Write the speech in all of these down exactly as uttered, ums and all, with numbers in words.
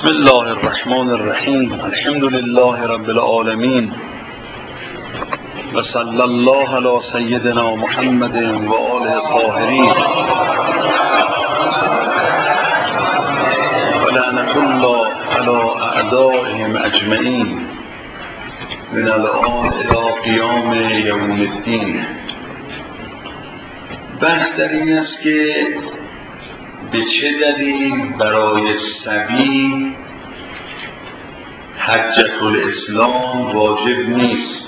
بسم الله الرحمن الرحیم. الحمد لله رب العالمین و صلی الله علی سیدنا محمد و آله الطاهرین و لعنة الله علی اعدائهم اجمعین من الآن الی قیام یوم الدین. بحث در این است که به چه دلیل برای صبی حجة الاسلام واجب نیست؟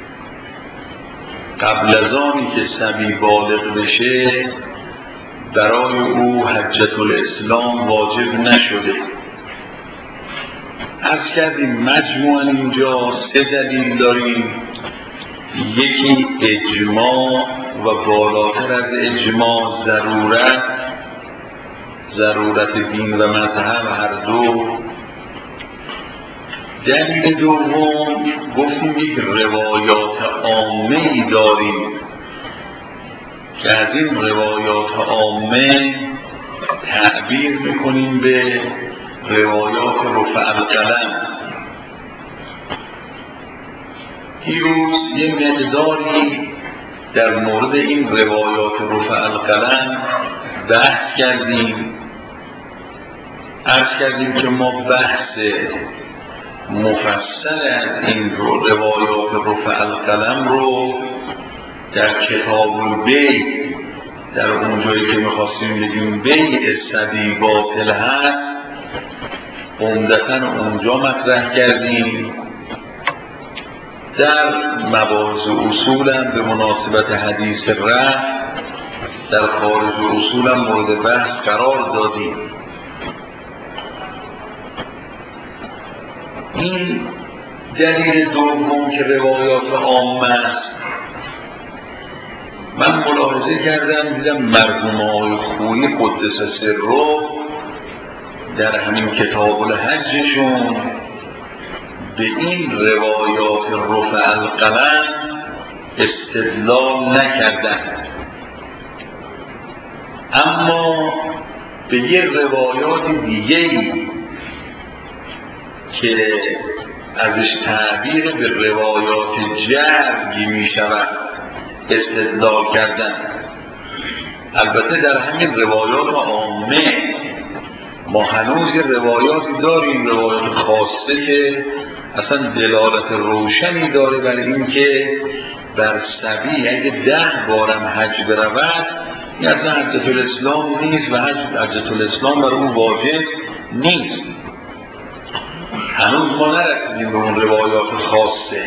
قبل از آنی که صبی بالغ بشه برای او حجة الاسلام واجب نشده. عرض کردیم مجموعاً اینجا سه دلیل داریم. یکی اجماع و بالاتر از اجماع ضرورت ضرورت دین و مذهب هر دو. دلیل دوم گفتیم یک روایات عامه ای داریم که از این روایات عامه تعبیر میکنیم به روایات رفع القلم. دیروز یه مقداری در مورد این روایات رفع القلم بحث کردیم. عرض کردیم که ما بحث مفصل از این رو روایات رفع القلم رو در کتاب البیع، در اونجایی که میخواستیم بگیم بیع صبی باطل هست، عمدتاً اونجا مطرح کردیم. در مباحث اصولم به مناسبت حدیث رفع در خارج اصولم مورد بحث قرار دادیم. این دلیل دوم که روایات عامه است. من ملاحظه کردم دیدم مرحوم‌های خویی قدس سره در همین کتاب الحجشون به این روایات رفع القلم استدلال نکردند، اما به یه روایات دیگه‌ای که ازش تعبیر به روایات جرگی می شود استدلال کردن. البته در همین روایات عامه ما هنوز یه روایاتی داریم، روایات خاصه که اصلا دلالت روشنی داره بر این که بر صبی اگه ده بارم حج برود این اصلا حجة الاسلام نیست و حجة الاسلام بر اون واجب نیست. هنوز ما نرسیدیم به اون روایات خاصه.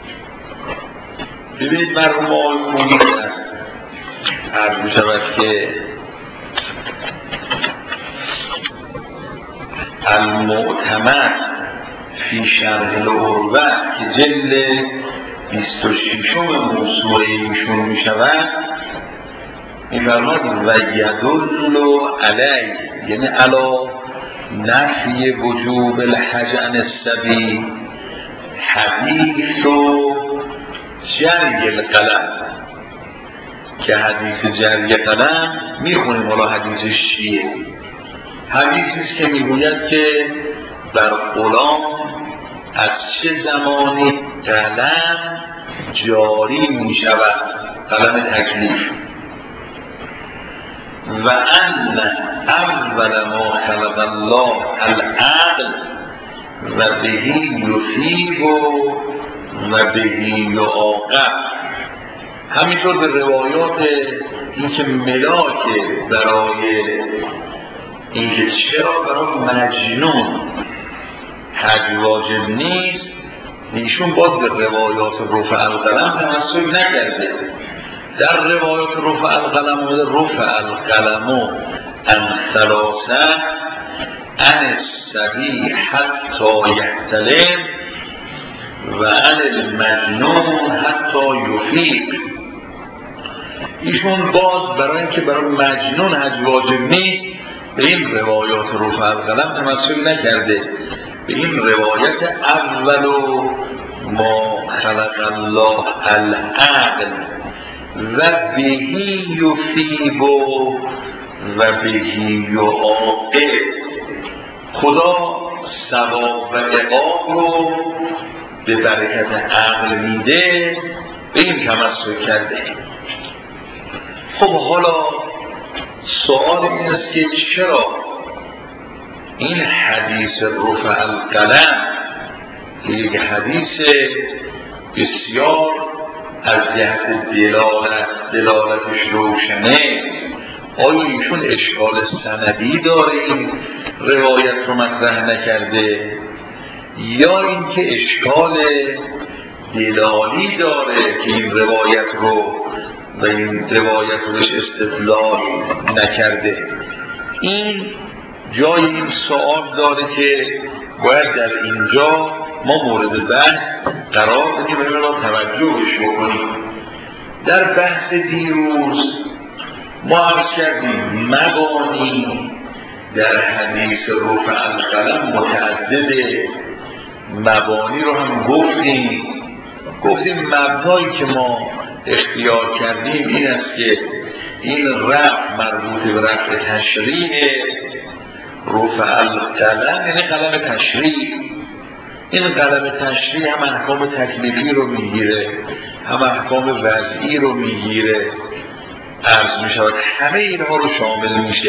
ببینید مرحوم آقای خویی عرض می شود که المعتمد فی شرح العروة که جلد بیست و ششم موسوعه ایشون می شود این فرماد و یدل علی، یعنی علا نفی وجوب الحج عن الصبی حدیث و جرگ القلم، که حدیث جرگ قلم میخونیم. حالا حدیث چیه؟ حدیثیست که میگوید که بر غلام از چه زمانی قلم جاری میشود، قلم تکلیف، و ان اول ما خلق الله العقل و بهی یثیب و بهی یعاقب. همینطور به روایات این که ملاک برای این که چرا برای مجنون حج واجب نیست، ایشون باز به روایات رفع القلم تمسک نکرده. در روایات رفع القلم و رفع القلم عن ثلاثه عن الصبی حتی یحتلم و عن المجنون حتی یفیق. ایشون باز برای اینکه برای مجنون حج واجب نیست به این روایات رفع القلم تمسک نکرده. به این روایت اول ما خلق الله العقل و بهی یثیب و بهی یعاقب خدا ثواب و عقاب رو به برکت عقل میده، به این تمسک کرده. خب حالا سوال این است که چرا این حدیث رفع القلم که یک حدیث بسیار از جهت دلالت دلالتش روشنه، آیا ایشون اشکال سندی داره این روایت رو مطرح نکرده یا اینکه اشکال دلالی داره که این روایت رو و این روایت روش استدلال نکرده؟ این جای این سوال داره که باید در اینجا ما مورد بحث قرار بدیم و رو توجهش بکنیم. در بحث دیروز ما عرض کردیم مبانی در حدیث رفع القلم متعدده، مبانی رو هم گفتیم گفتیم مبنایی که ما اختیار کردیم این است که این رفع مربوط به رفع تشریع، رفع القلم یعنی قلم تشریع. این قلم تشریع هم احکام تکلیفی رو میگیره، هم احکام وضعی رو میگیره، عرض میشود همه اینها رو شامل میشه.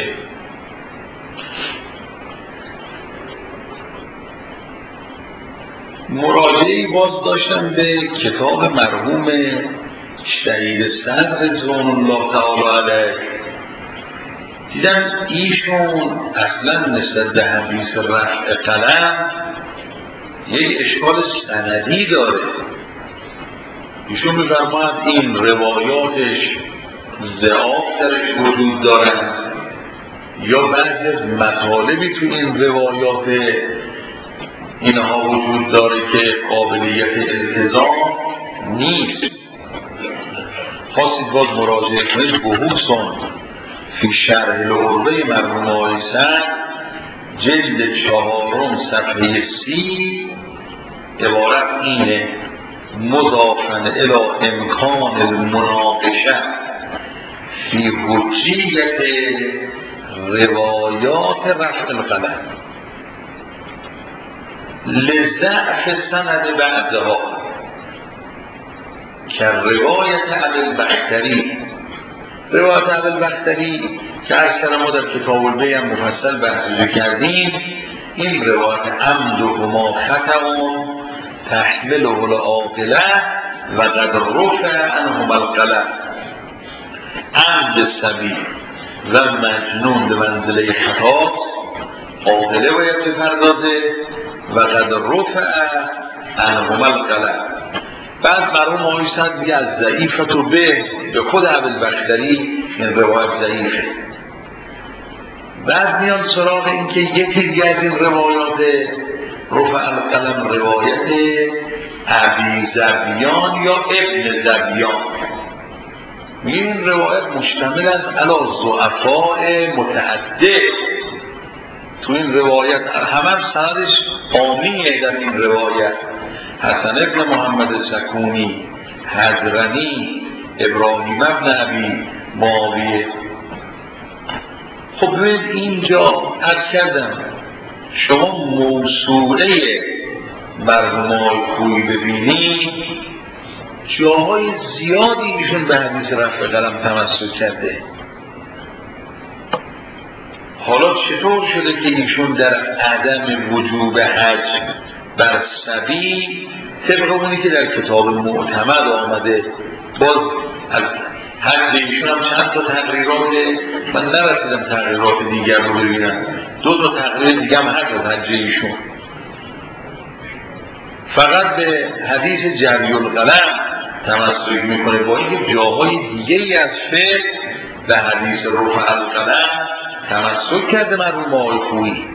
مراجعه‌ای باز داشتم به کتاب مرحوم شهید صدر رضوان الله تعالی علیه، دیدم ایشون اصلا نسبت به حدیث رفع قلم یک اشکال سندی داره. ایشون می‌فرماید این روایاتش ضعاف درش وجود دارند یا بعضی از مطالبی تو این روایات اینها وجود داره که قابلیت التزام نیست. خواستید باز مراجعه کنید بحوثون فی شرح العروة مرحوم آقای صدر جلد چهارم صفحه سی، عبارت اینه: مضافن الی امکان المناقشه فی حجیت روایات رفع القلم لضعف سند بعدها که روایت ابوالبختری. روایت ابوالبختری که اکثر ما در کتاب البیع هم مفصل بحث کردیم، این روایت عمد و ما خطأ تحمل العاقله و قد رفع عنهم القلم. عمد صبی و مجنون به منزله خطا، عاقله باید بپردازه و قد رفع عنهم القلم. بعد مرحوم آقای صدر دیگه از ضعیفت و به به خود ابوالبختری این روایت ضعیفه. بعد میان سراغ این که یکی دیگه از این روایات رفع القلم روایت ابی ذبیان یا ابن ذبیان، این روایت مشتمل است علی ضعفاء متعدد. تو این روایت همه سندش عامیه. در این روایت حسن ابن محمد سکونی، حضرمی، ابراهیم ابن ابی معاویه. خب ببینید اینجا عرض کردم شما موسوعه مرحوم آقای خویی ببینید جاهای زیادی ایشون به حدیث رفع قلم تمسک کرده. حالا چطور شده که ایشون در عدم وجوب حج بر صبی طبق اونی که در کتاب معتمد آمده، باز از حج ایشون هم چند تا تقریرات، من نرسیدم تقریرات دیگر رو ببینم، دو تا تقریر دیگه هم هست از حج ایشون، فقط به حدیث جری القلم تمسک میکنه، با اینکه جاهای دیگه ای از فقه به حدیث رفع القلم تمسک کرده مرحوم آقای خویی.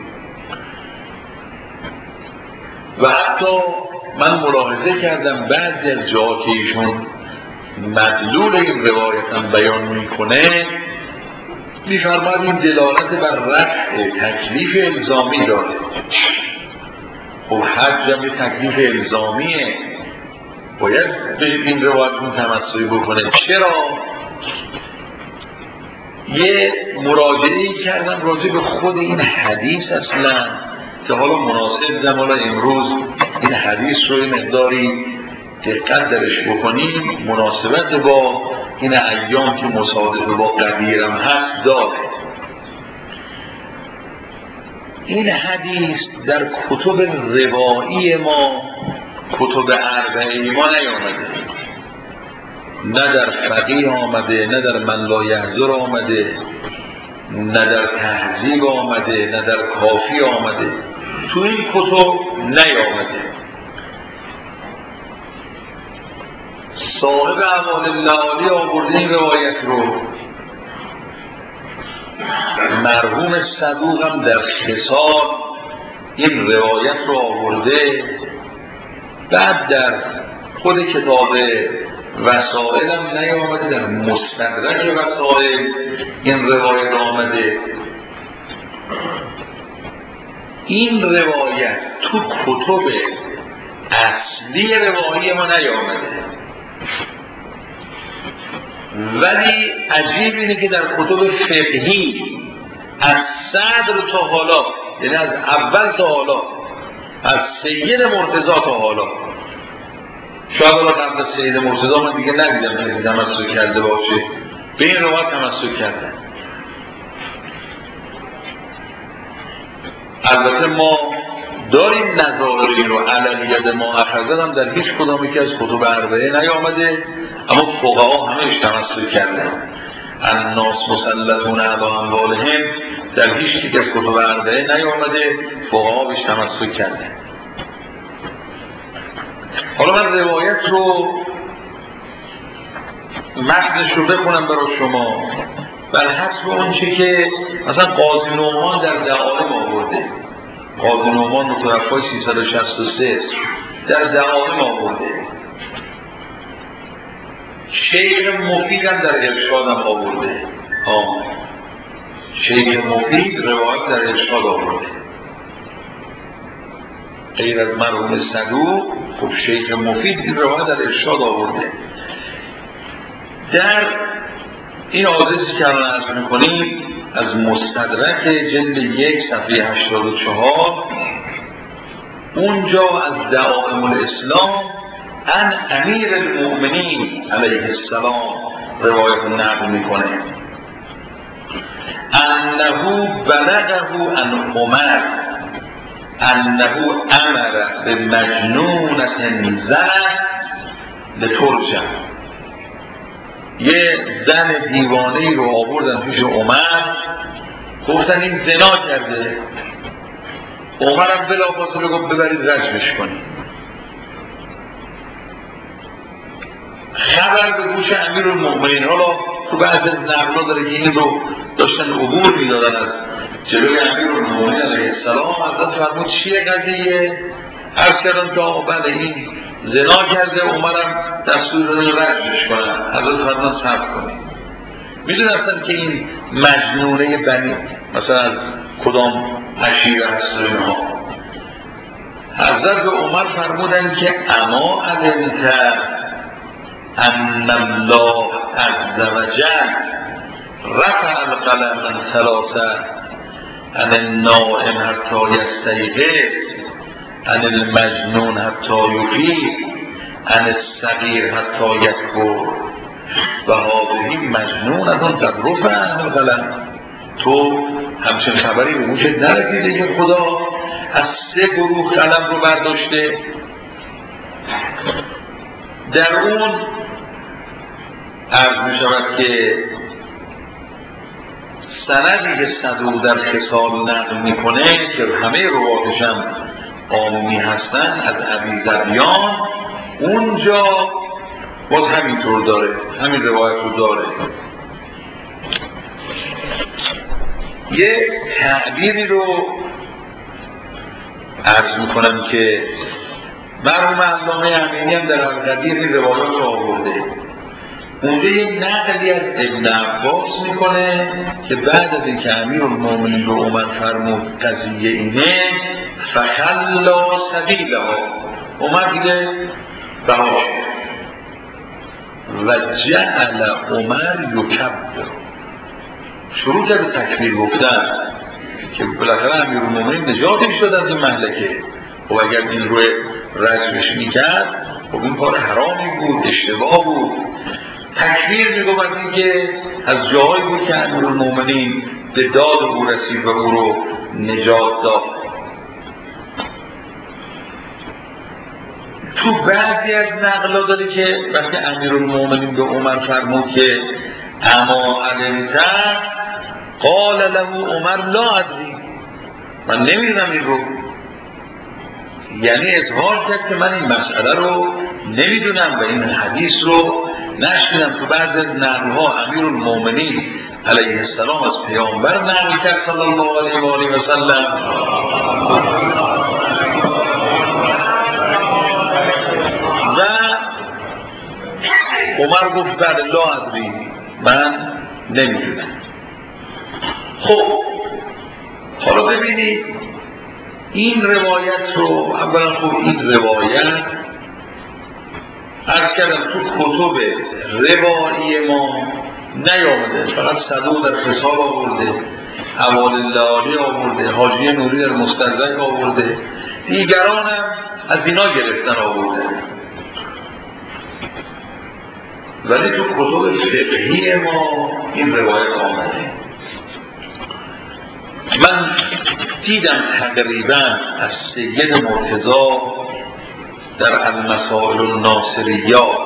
و حتی من ملاحظه کردم بعضی از جاها که ایشون مدلول این روایت هم بیان میکنه، میفرماید این دلالت بر رفع تکلیف الزامی داره. خب حج هم تکلیف الزامیه، باید به این روایت تمسک بکنه. چرا؟ یه مراجعه‌ای کردم راجع به خود این حدیث اصلا که حالا مناسب حالا امروز این حدیث رو این مقداری دقت درش بکنیم، مناسبت با این ایام که مصادف با قدیرم هست داره. این حدیث در کتب روایی ما، کتب اربعه ما نیامده، نه در فقیه آمده، نه در من لا یحضر آمده، نه در تهذیب آمده، نه در کافی آمده، تو این کتب نیامده. صاحب اعمال اللآلی آورده این روایت رو، مرحوم صدوق هم در خصال این روایت رو آورده. بعد در خود کتاب وسائل هم نیامده، در مستدرک وسائل این روایت آمده. این روایت تو کتب اصلی روایی ما نیامده، ولی عجیب اینه که در کتب فقهی از صدر تا حالا، یعنی از اول تا حالا، از سید مرتضی تا حالا، شاید حالا قبل از سید مرتضی من دیگه ندیدم کسی تمسک کرده باشه، به این روایت تمسک کرده. البته ما داریم نظائری رو علیت ما اخذت هم در هیچ کدامی که از کتب اربعه نیامده، اما فقها همهش تمسک کردن. الناس مسلطون علی اموالهم در هیچ یک از کتب اربعه نیامده، فقها بهش تمسک کردن. حالا من روایت رو متنش رو بخونم برای شما بر حسب اون چی که مثلا قاضی نعمان در دعائم آورده. قاضی نعمان متوفای سیصد و شصت و سه در دعائم آورده. شیخ مفید هم در ارشاد هم آورده. ها شیخ مفید روایت در ارشاد آورده، غیر از مرحوم صدوق. خب شیخ مفید این روایت در ارشاد آورده. در این آدرسی که الان عرض می‌کنیم از مستدرک جلد یک صفحه هشتاد و چهار، اونجا از دعائم الاسلام ان امیر المؤمنین علیه السلام روایت نقل میکنه انه بلغه عن عمر انه امر به مجنونة زن لترجم. یه زن دیوانه‌ای رو آوردن پیش عمر، گفتن این زنا کرده. عمر هم بلافاصله گفت ببرید رجمش کنید. خبر به گوش امیرالمؤمنین، حالا تو بعضی از نقلا داره که این رو داشتن عبور میدادن از جلوی امیرالمؤمنین علیه السلام. حضرت فرمود چیه قضیه؟ عرض کردن که آقا بله این زنا کرده، عمرم دستور داده رجمش کنن. حضرت فرمود صبر کنید. میدونستن که این مجنونه بنی مثلا از کدام عشیره هست اینها. حضرت به عمر فرمودن که اما علمت ان الله عز وجل رفع القلم من ثلاثه عن النائم حتی یستیقظ عن المجنون حتی یفیق عن الصغیر حتی یکبر و هذه مجنون از اون قد رفع عن القلم. تو همچنین خبری به گوشت نرسیده که خدا از سه گروه قلم رو برداشته؟ در اون عرض می شود که سندی که صدوق در خصال نقل میکنه که همه رواتش هم عمومی هستن از ابی ذبیان، اونجا باز همینطور داره، همین روایت رو داره. یه تعبیری رو عرض میکنم که مرحوم علامه امینی هم در القدیر این روایات رو آورده. اونجا یه نقلی از ابن عباس میکنه که بعد از اینکه امیرالمؤمنین رو عمر فرمود قضیه اینه، فخلا سبیلها، عمر دیگه بهاش و جعل عمر یکبر، شروع کرد تکبیر گفتن. که بالاخره امیرالمومنین نجاتش شد از این مهلکه. خب اگر این روی رجمش میکرد خب این کار حرامی بود، اشتباه بود. تکبیر میگفت از این که از جایی بود که امیرالمومنین به داد او رسید و او رو نجات داد. تو بعضی از نقلا داره که وقتی امیرالمومنین به عمر فرمود که اما علمت قال له عمر لا ادری، من نمیدونم این رو، یعنی اظهار کرد که من این مسئله رو نمیدونم و این حدیث رو نشنیدم. تو بعض از نقل‌ها امیرالمومنین علیه السلام از پیامبر نقل کرد صلی الله علیه و آله و سلم و عمر گفت بله لا ادری، من نمیدونم. خب حالا ببینید این روایت رو، اولا خب این روایت عرض کردم تو کتب روایی ما نیامده، فقط صدوق در خصال آورده، حوال اللهی آورده، حاجی نوری در مستدرک آورده، دیگران هم از اینا گرفتن آورده، ولی تو کتب فقهی ما این روایت آمده. من دیدم تقریبا از سید مرتضی در المسائل الناصریات،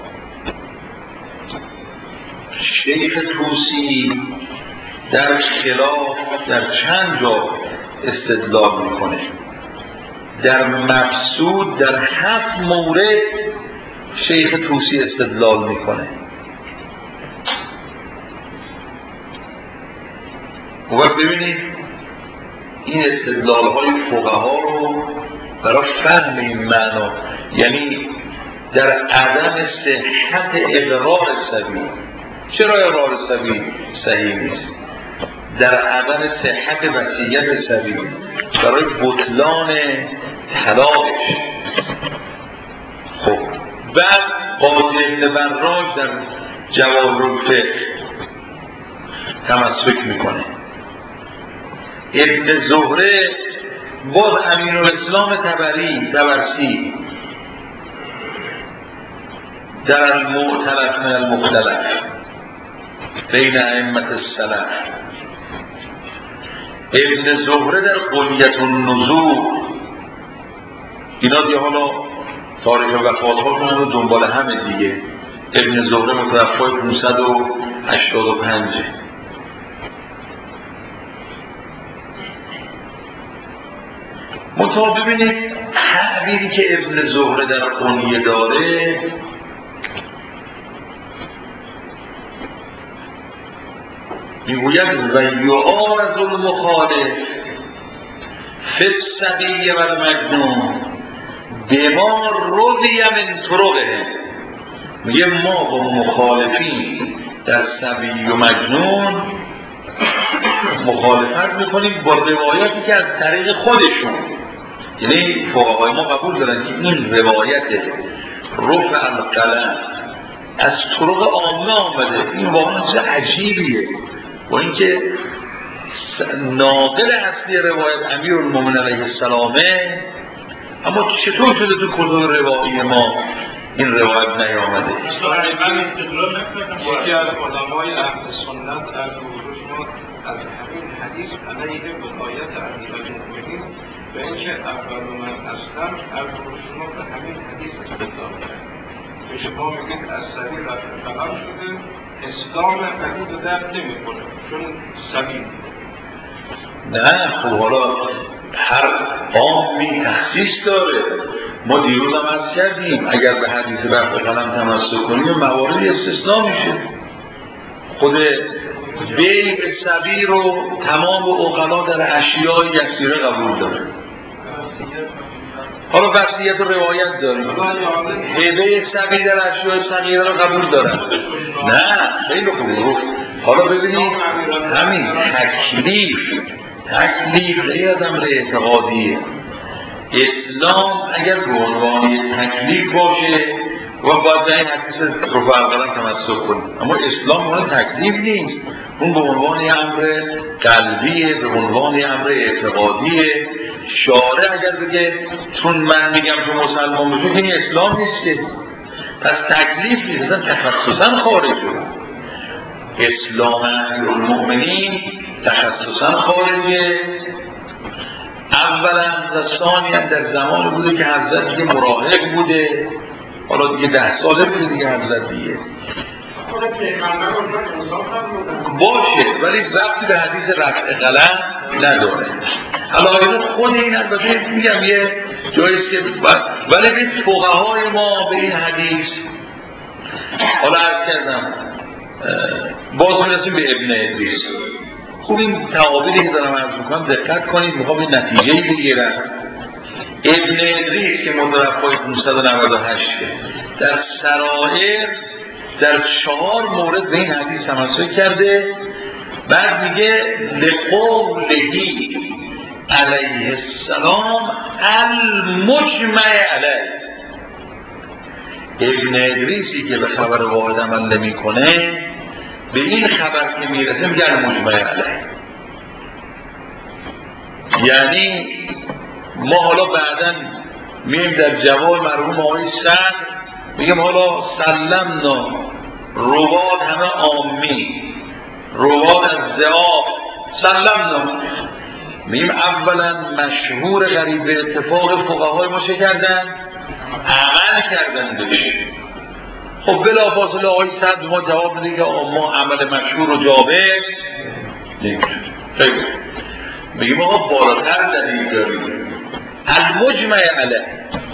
شیخ طوسی در خلاف در چند جا استدلال میکنه، در مقصود در هفت مورد شیخ طوسی استدلال میکنه. و ببینید این استدلال های فقها رو برای فهم این معنا، یعنی در عدم صحت اقرار سبیل. چرا اقرار سبیل صحیح نیست؟ در عدم صحت وصیت سبیل، برای بطلان طلاقش. خب بعد قاضی ابن براج در جواهر الفقه تمسک میکنه. ابن زهره باز امینالاسلام طبری طبرسی در المعتلف من المختلف بین ائمه السلف، ابن زهره در قلیة النزول. اینا دیگه حالا تاریخ وفات‌هاشون رو دنبال همه دیگه. ابن زهره متوفای پانصد و هشتاد و پنج. منتها ببینید تعبیری که ابن زهره در قنیه داره میگوید و یعارض المخالف فی الصبی و المجنون بما روی من طرقه. میگه ما با مخالفین در صبی و مجنون مخالفت میکنیم با روایتی که از طریق خودشون، یعنی فقهای ما قبول دارن که این روایت رفع القلم از طرق عامه آمده. این واقعا عجیبیه، با اینکه ناقل اصلی روایت امیرالمومنین علیه السلامه، اما چطور شده تو کتب روایی ما این روایت نیامده؟ من استدلال نکردم یکی از علمای اهل سنت از ما از همین حدیث علیه ولایت امیرالمومنین و اینکه اول من اسلم از ما به همین حدیث استدلال کرد. به شما میگید از سبیل رفع قلم شده، اسلام حدیث رو درک نمی‌کنه چون سبیل. نه خب حالا هر عامی تخصیص داره. ما دیروز هم عرض کردیم اگر به حدیث رفع قلم تمسک کنیم مواردی استثناء میشه. خود بیع سبیل رو تمام عقلا در اشیاء یسیره قبول داره. حالا وصیت و روایت داریم، هبه سبیل در اشیاء صغیره رو قبول دارن. نه خیلی خوب. حالا ببینید همین تکلیف تکلیف غیر از امر اعتقادیه. اسلام اگر به عنوان تکلیف باشه و باید به این حدیث رفع القلم تمسک کنیم، اما اسلام اون تکلیف نیست. اون به عنوان یه امر قلبیه، به عنوان یه امر اعتقادیه. شارع اگر بگه چون من میگم تو مسلمان بشو، این اسلام نیست، پس تکلیف نیست، اصلا تخصصا خارجه. اسلام امیرالمؤمنین تخصصا خارجه. اولا و ثانیا در زمان بوده که حضرت دیگه مراهق بوده، حالا دیگه ده ساله بوده دیگه حضرت دیگه باشه، ولی ربطی به حدیث رفع قلم نداره. حالا اینو خود این البته میگم یه جاییست که ولی به فقهای ما به این حدیث حالا عرض کردم باز میرسیم به ابن ادریس. خوب این تعابیری که دارم عرض میکنم دقت کنید، میخوام این نتیجه‌ای بگیرم. ابن ادریس که متوفای پانصد و نود و هشت در سرائر در چهار مورد به این حدیث تمسک کرده. بعد میگه لقولهی علیه السلام المجمع علیه. ابن ادریسی که به خبر واحد عمل نمی‌کنه به این خبر که میرسه میگه المجمع علیه. یعنی ما حالا بعداً میایم در جواب مرحوم آقای صدر میگم حالا سلمنا رواد همه عامی، رواد از ضعاف سلمنا، میگیم اولا مشهور غریب به اتفاق فقهای ما چه کردن؟ عمل کردن بهش. خب بلافاصله آقای صدر ما جواب میده که ما عمل مشهور و جابر نمی‌کنیم. خیلی میگیم آقا بالاتر دلیل داریم. المجمع علیه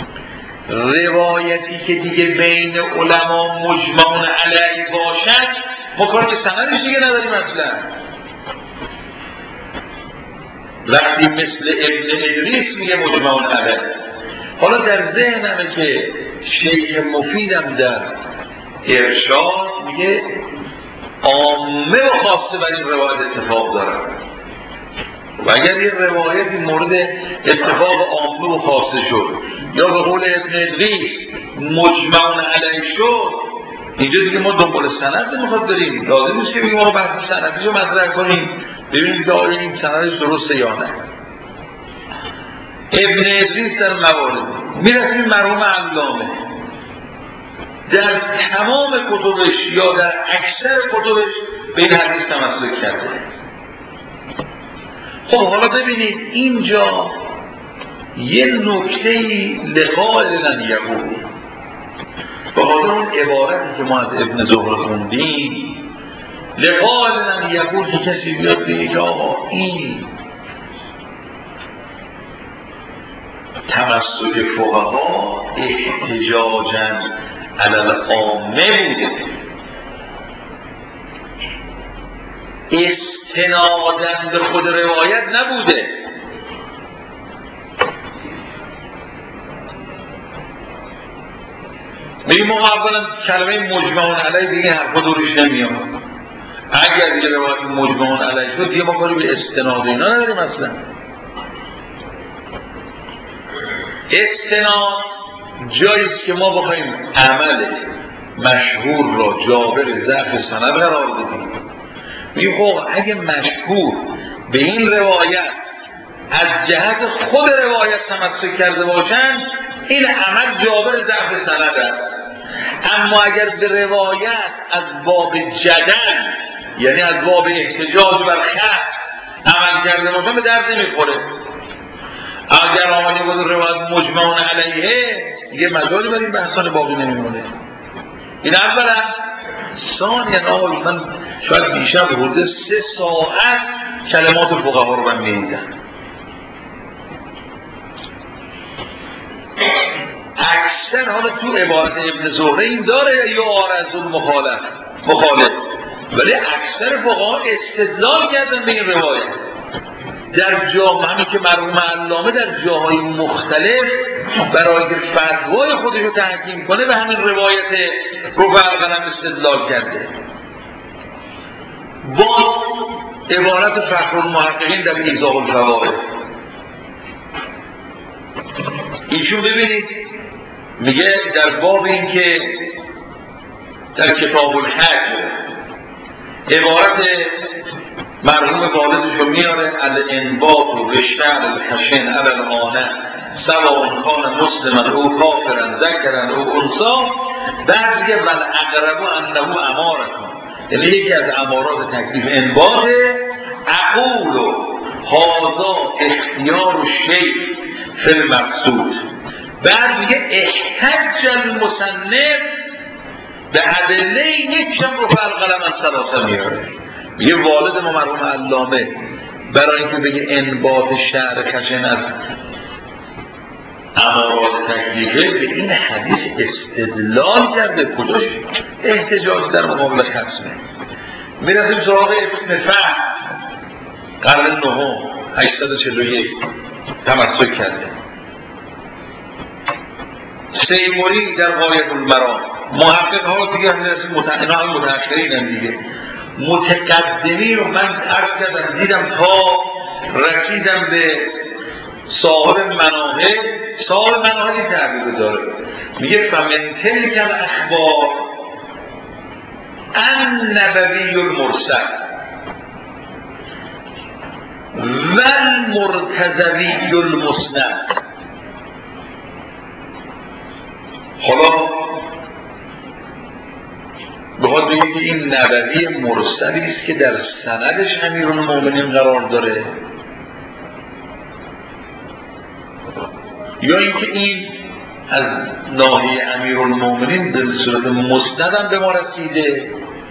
روایتی که دیگه بین علما مجمعون علیه باشد، ما کار به سندش دیگه نداریم اصلا. وقتی مثل ابن ادریس میگه مجمعون علیه، حالا در ذهنمه که شیخ مفیدم در ارشاد میگه عامه و خاصه بر این روایت اتفاق دارن، و اگر این روایتی مورد اتفاق عامه و خاصه شد یا به قول ابن ادریس مجمعون علیه شد، اینجا دیگه ما دنبال سند نمیخواد بریم. لازم نیست که بگیم ما بحث سندش رو مطرح کنیم ببینیم که آیا این سندش درسته یا نه. ابن ادریس در موارد میرسیم مرحوم علامه در تمام کتبش یا در اکثر کتبش به این حدیث تمسک کرده. خب حالا ببینید اینجا یه نکته‌ای لقال لن یقول، به خاطر اون عبارتی که ما از ابن زهره خوندیم، لقال لن یقول که کسی بیاد بگه که آقا این تمسک فقها احتجاجاً علی العامه بوده، استناداً به خود روایت نبوده. میگیم ما اولا کلمه مجمعون علیه دیگه حرفا دورش نمیاد. اگر دیگه روایت مجمعون علیه شد دیگه ما کاری به استناد اینا نداریم اصلا. استناد جاییست که ما بخوایم عمل مشهور را جابر ضعف سند قرار بدیم. میگیم خب اگه مشهور به این روایت از جهت خود روایت تمسک کرده باشند، این عمل جابر ضعف سند است. اما اگر به روایت از باب جدل، یعنی از باب احتجاج بر خط عمل کرده باشند، به درد نمیخوره. اگر آمده بود روایت مجمعون علیه، دیگه مجالی برای این بحثان باقی نمیمونه. این اولا. ثانیا آقای من شاید بیشتر بوده سه ساعت کلمات فقها رو من میدیدم. اکثر حالا تو عبارت ابن زهره این داره یا آرزون مخالف مخالف ولی اکثر فقها استدلال کردن به این روایت در جا همین که مرحوم علامه در جاهای مختلف برای فتوای خودش رو تحکیم کنه به همین روایت رفع القلم استدلال کرده. با عبارت فخرالمحققین در ایضاح الفوائد ایشون ببینید میگه در باب این که در کتاب الحج عبارت مرحوم والدش رو میاره الانبات و رشتر الخشن الانانه سواء کان مسلمن او کافرن ذکرن او انثی. بعد دیگه ول اقرب انه امارتون، یعنی یکی از امارات تکلیف انباته. اقول و هذا اختیار و شیء فی المقصود. بعد دیگه احتج المصنف به ادله یکشم رو فالقلم از ثلاثه میاره. میگه والد ما مرحوم علامه برای اینکه بگه انبات شعر خشن از امارات تکلیفه به این حدیث استدلال کرده. کجاش احتجاج در مقابل خصمه؟ میرسیم سراغ ابن فهم قرن نهم هشتصد و چهل و یک تمسک کرده. سیموری در غایت المرام. محقق ها دیگه هم میرسیم متأخرین هم دیگه. متقدمی رو من عرض کردم دیدم تا رسیدم به صاحب مناهج. صاحب مناهجی تعبیر داره، میگه فمن تلک الاخبار النبوی المرسل و المرتضوی المسند. حالا بخواد بگید که این نبوی مرسلی است که در سندش امیرالمومنین قرار داره، یا اینکه این از ناحیه امیرالمومنین به صورت مسند هم به ما رسیده.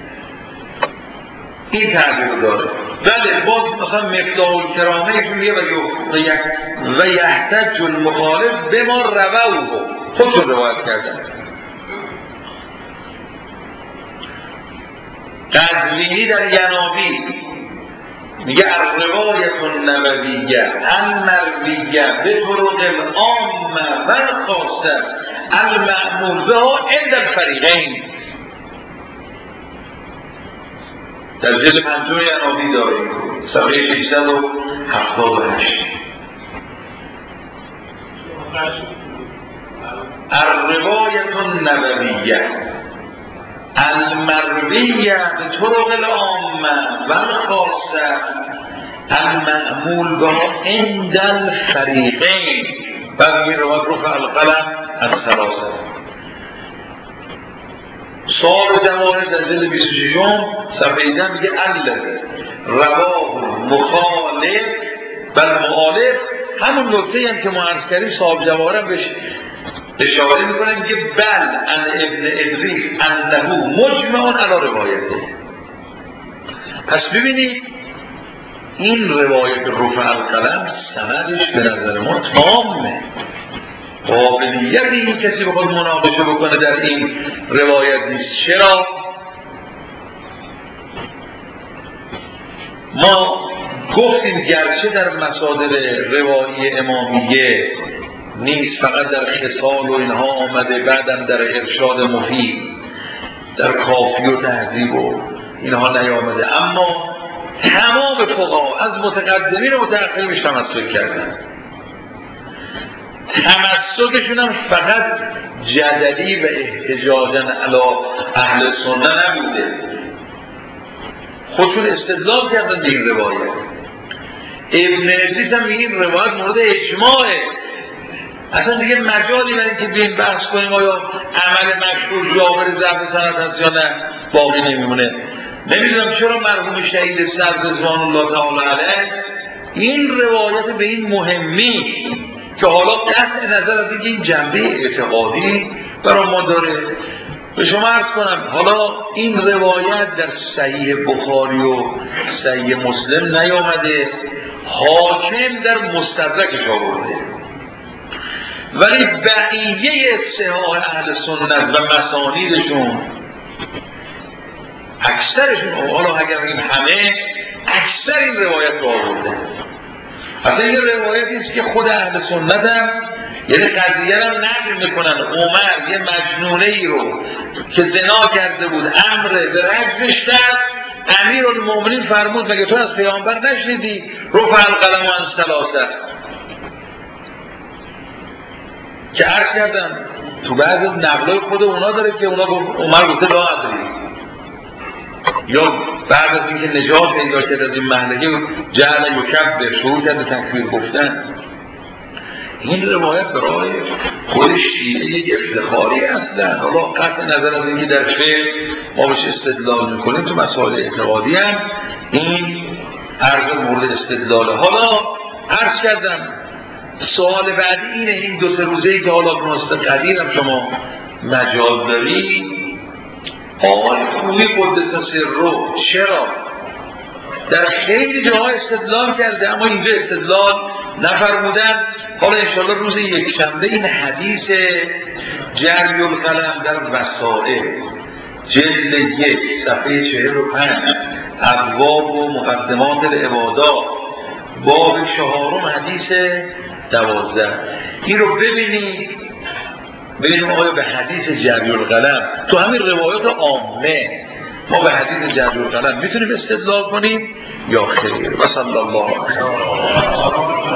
این تعبیر داره. بله باز مثلا مفتاح الکرامه ایشون میگه و یحتج المخالف به ما رووه، خودشون روایت کردن. قزوینی در ینابی میگه الروایت النبویه المرویه به طرق العامه و الخاصه المأمول بها عند الفریقین. در جلد پنجم ینابی داریم صفحه ششصد و هفتاد و هشت. الروایت النبویه المرویه به طرق العامه و الخاصه المأمول بها عند الفریقین. بعد این روایت رفع القلم از ثلاثه. صاحب جواهر در جلد بیست و ششم صفحه ده میگه الذی رواه مخالف و المؤلف. همون نکته هم که ما عرض کردیم صاحب جواهر هم بهش اشاره میکنن که بل ان ابن ادریس انه مجمع علی روایته. پس ببینید این روایت رفع القلم سندش به نظر ما تامه. قابلیت این کسی بخواد مناقشه بکنه در این روایت نیست. چرا؟ ما گفتیم گرچه در مصادر روایی امامیه نیست، فقط در خصال و اینها آمده، بعدم در ارشاد مفید در کافی و تهذیب و اینها نیامده، اما تمام فقها از متقدمین و متأخرین تمسک کردن. تمسکشون هم فقط جدلی و احتجاجاً علی اهل سنت نبوده، خودشون استدلال کردن به این روایت. ابن ادریس هم میگه این روایت مورد اجماعه، اصلا دیگه مجالی برای اینکه بیایم بحث کنیم آیا عمل مشهور جابر ضعف سند هست یا نه باقی نمیمونه. نمیدونم چرا مرحوم شهید صدر رضوان الله تعالی علیه این روایت به این مهمی که حالا قطع نظر از اینکه این جنبه اعتقادی برای ما داره. به شما عرض کنم حالا این روایت در صحیح بخاری و صحیح مسلم نیامده، حاکم در مستدرکش آورده، ولی بقیه صحاح اهل سنت و مسانیدشون اکثرشون، حالا اگر این همه، اکثر این روایت رو آورده. اصلا این روایتی است که خود اهل سنت هم یعنی قضیه رو نقل میکنن. عمر یه مجنونه ای رو که زنا کرده بود امر به رجمش کرد، امیرالمومنین فرمود مگه تو از پیامبر نشنیدی رفع القلم عن ثلاثه؟ که عرض کردم تو بعض نقلای خود اونا داره که اونا عمر گفته لا ادری. یا بعد از اینکه نجات پیدا کرد از این مهلکه جعل یکبر شروع کرده تکبیر گفتن. این روایت برای خود شیعه یک افتخاری هستن. حالا قطع نظر از اینکه در فقه ما بهش استدلال میکنیم تو مسائل اعتقادی هم این عرض مورد استدلاله. حالا عرض کردم سوال بعدی اینه، این دو سه روزه‌ای که حالا مناسبت قدیر هم شما مجال دارید، آقای خویی قدس سره چرا در خیلی جاها استدلال کرده اما اینجا استدلال نفرمودن. حالا انشاءالله روز یک شنبه این حدیث جری القلم در وسائل جلد یک صفحه چهل و پنج ابواب و مقدمات العبادات باب چهارم حدیث دوازده، این رو ببینید ببینیم آیا به حدیث جری القلم تو همین روایات عامه ما به حدیث جری القلم میتونیم استدلال کنیم یا خیر. و صلی الله علیه و